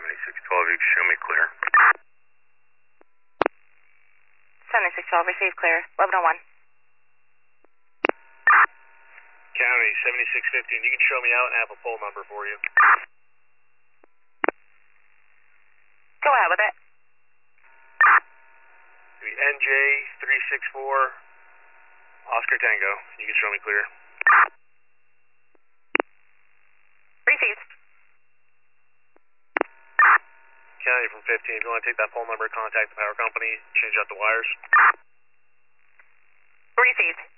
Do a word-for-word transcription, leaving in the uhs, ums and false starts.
seventy-six twelve, you can show me clear. seventy-six twelve, receive clear. eleven oh one. County, seventy-six fifteen, you can show me out and have a poll number for you. Go ahead with it. N J three six four, Oscar Tango, you can show me clear. Received. County from fifteen, if you want to take that phone number, contact the power company, change out the wires. Received.